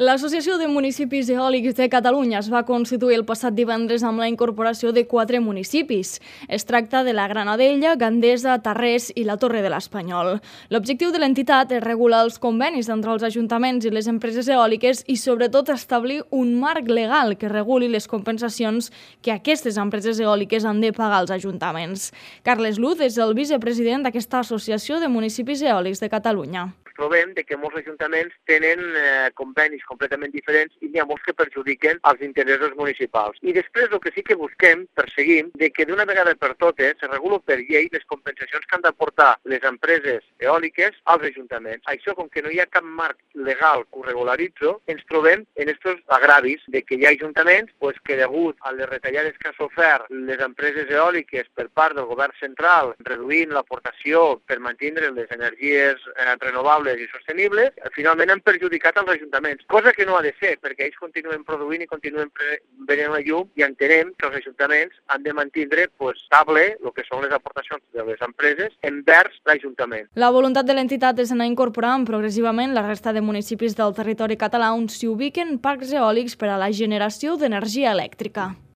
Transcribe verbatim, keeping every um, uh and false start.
L'Associació de Municipis Eòlics de Catalunya es va constituir el passat divendres amb la incorporació de quatre municipis. Es tracta de la Granadella, Gandesa, Tarrés i la Torre de l'Espanyol. L'objectiu de l'entitat és regular els convenis entre els ajuntaments i les empreses eòliques i, sobretot, establir un marc legal que reguli les compensacions que aquestes empreses eòliques han de pagar als ajuntaments. Carles Luz és el vicepresident d'aquesta Associació de Municipis Eòlics de Catalunya. Trobem que molts ajuntaments tenen eh, convenis completament diferents i n'hi ha molts que perjudiquen els interessos municipals. I després el que sí que busquem, perseguim, de que d'una vegada per totes se regula per llei les compensacions que han d'aportar les empreses eòliques als ajuntaments. Això, com que no hi ha cap marc legal que ho regularitzi, ens trobem en aquests agravis de que hi ha ajuntaments pues, que degut a les retallades que han sofert les empreses eòliques per part del govern central, reduint l'aportació per mantenir les energies eh, renovables i sostenibles, finalment han perjudicat els ajuntaments, cosa que no ha de ser, perquè ells continuen produint i continuen venent la llum i entenem que els ajuntaments han de mantenir pues, estable el que són les aportacions de les empreses envers l'Ajuntament. La voluntat de l'entitat és anar incorporant progressivament la resta de municipis del territori català on s'hi ubiquen parcs eòlics per a la generació d'energia elèctrica.